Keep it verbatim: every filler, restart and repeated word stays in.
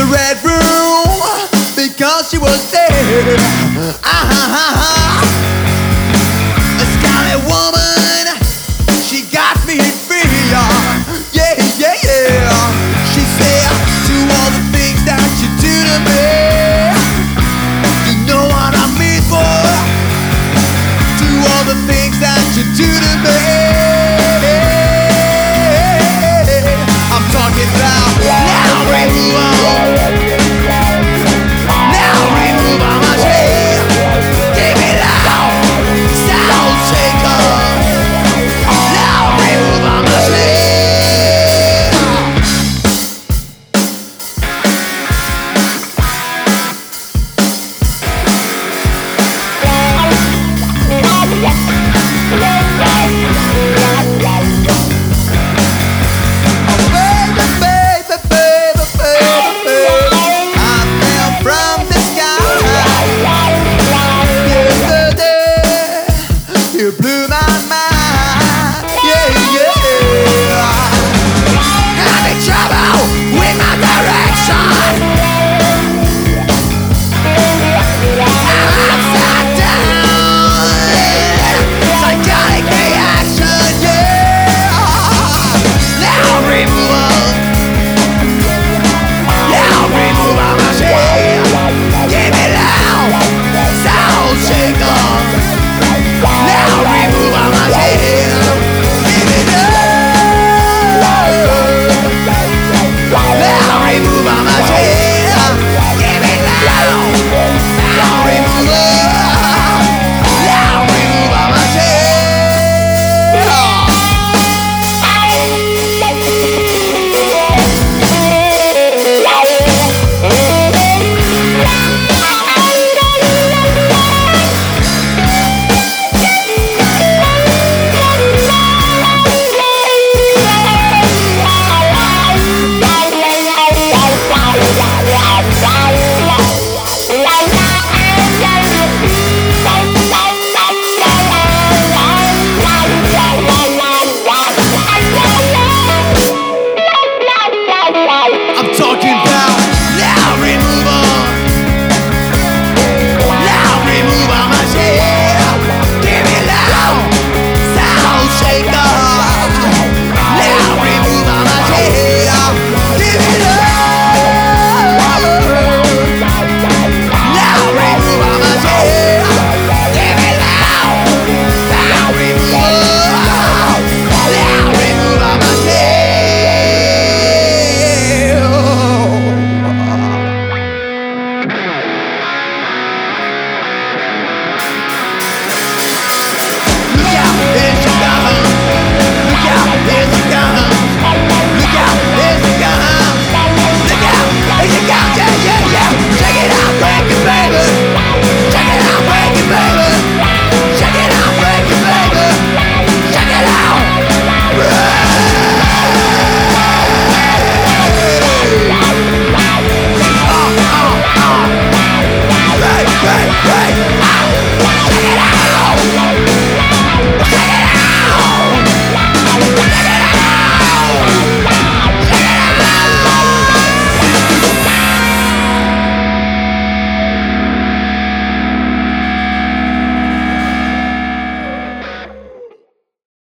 the red room because she was dead. Ah ha ha ha. A scarlet woman, she got me free. Yeah, yeah, yeah. She said, to all the things that you do to me, you know what I mean for. To all the things that you do to me, I'm talking about now remove all, now remove all my shame. Give me loud, sound shaker. Now remove all my shame. You blew my mind, yeah, yeah. Having trouble with my direction. I'm upside down, psychotic reaction, yeah. Now remove, now remove all my shame. Give me loud, sound shaker. Now remove all my shame. Give me love. Now remove all my shame. Give me love. Now remove love. Now remove all my I'm talking about